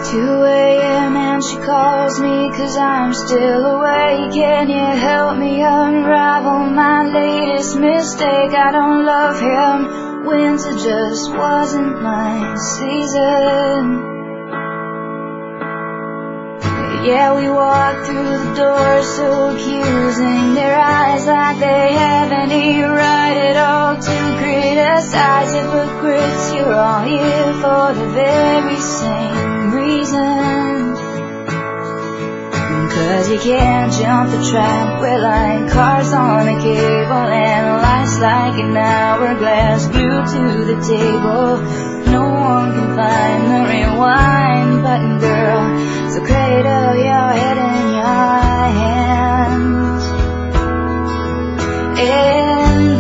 2 a.m. and she calls me 'cause I'm still awake. Can you help me unravel my latest mistake? I don't love him, winter just wasn't my season. Yeah, we walk through the door so accusing, their eyes like they have any right at all to criticize. Hypocrites, you're all here for the very same reason. 'Cause you can't jump the track, we're like cars on a cable, and life's like an hourglass glued to the table. No one can find the rewind button, girl, so cradle your head in your hands and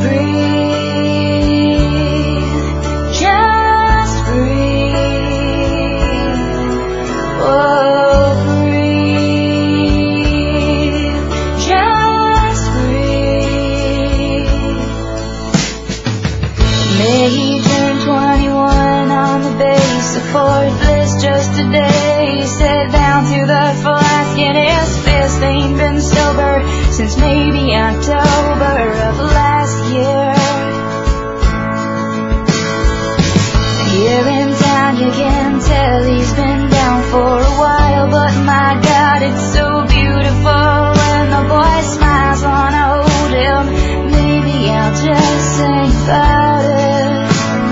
breathe, just breathe, oh breathe, just breathe. May he turn 21 on the base of Fort Bliss just today. Sat down to the flask in his fist. Ain't been sober since maybe October of last year. Here in town you can tell he's been down for a while, but my God, it's so beautiful when the boy smiles. Wanna hold him, maybe I'll just sing about it.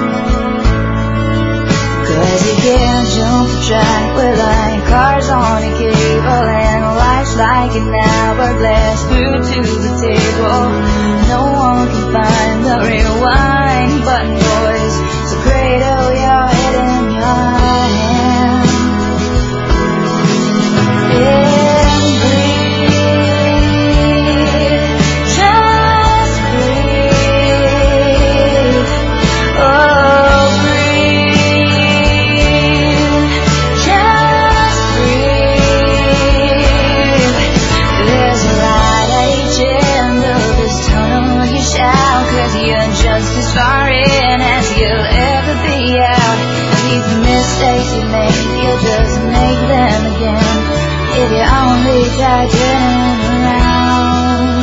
'Cause you can't jump the track, we're like cars on a cable, and life's like an hourglass glued to the table. No one can find the rewind button, boys, so cradle your head in your hand and breathe, just breathe, oh breathe, just breathe. There's a light at each end of this tunnel, you shout, 'cause you're just as far in as you'll ever be out. Keep the mistakes you make, you'll just make them again if you only try turning around.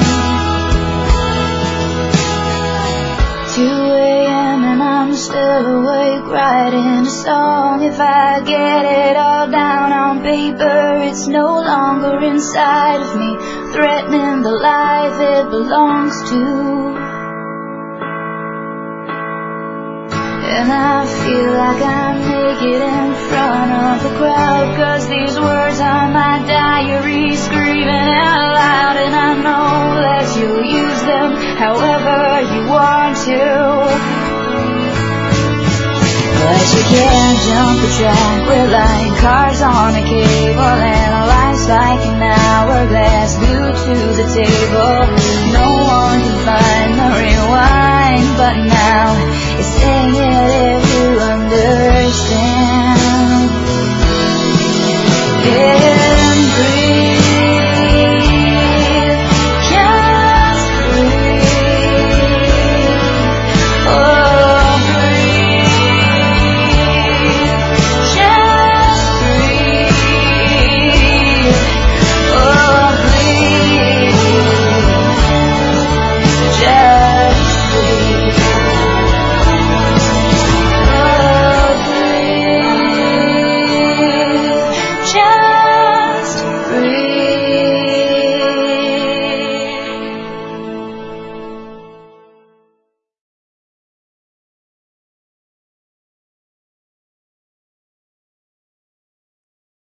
2 a.m. and I'm still awake writing a song. If I get it all down on paper, it's no longer inside of me, threatening the life it belongs to. And I feel like I'm naked in front of the crowd, 'cause these words are my diary screaming out loud. And I know that you'll use them however you want to, but you can't jump the track, we're like cars on a cable, and life's like an hourglass glued to the table. No one can find the rewind button now, it's saying it if you understand.